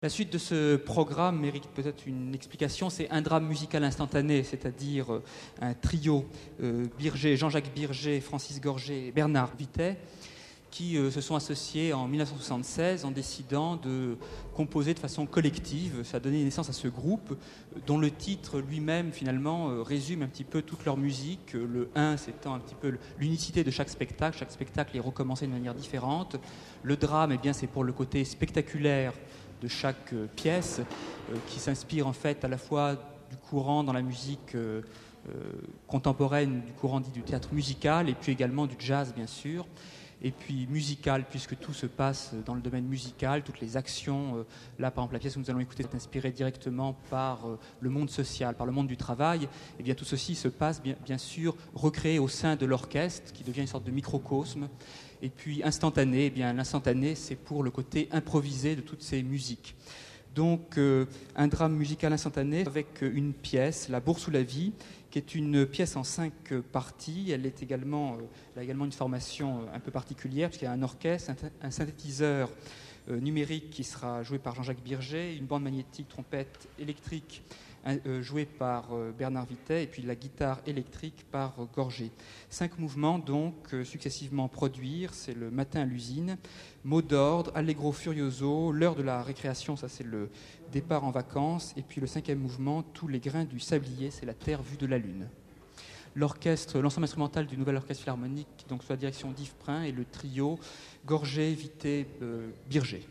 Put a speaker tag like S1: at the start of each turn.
S1: La suite de ce programme mérite peut-être une explication. C'est un drame musical instantané, c'est-à-dire un trio, Birger, Jean-Jacques Birger, Francis Gorgé et Bernard Vitet, qui se sont associés en 1976 en décidant de composer de façon collective. Ça a donné naissance à ce groupe dont le titre lui-même finalement résume un petit peu toute leur musique. Le 1 c'est un petit peu l'unicité de chaque spectacle est recommencé de manière différente. Le drame, eh bien, c'est pour le côté spectaculaire de chaque pièce qui s'inspire en fait à la fois du courant dans la musique contemporaine, du courant dit du théâtre musical et puis également du jazz bien sûr. Et puis musical, puisque tout se passe dans le domaine musical, toutes les actions, là par exemple la pièce que nous allons écouter est inspirée directement par le monde social, par le monde du travail, et bien tout ceci se passe bien sûr recréé au sein de l'orchestre, qui devient une sorte de microcosme, et puis instantané, eh bien l'instantané c'est pour le côté improvisé de toutes ces musiques. Donc un drame musical instantané avec une pièce, La Bourse ou la vie, qui est une pièce en 5 parties. Elle a également une formation un peu particulière, puisqu'il y a un orchestre, un synthétiseur numérique qui sera joué par Jean-Jacques Birger, une bande magnétique trompette électrique jouée par Bernard Vitet, et puis la guitare électrique par Gorgé. 5 mouvements donc successivement produire, c'est le matin à l'usine, mot d'ordre, allegro furioso, l'heure de la récréation, ça c'est le départ en vacances, et puis le 5e mouvement, tous les grains du sablier, c'est la terre vue de la lune. L'ensemble instrumental du Nouvel Orchestre Philharmonique, donc sous la direction d'Yves Prin, et le trio Gorgé, Vitet, Birger.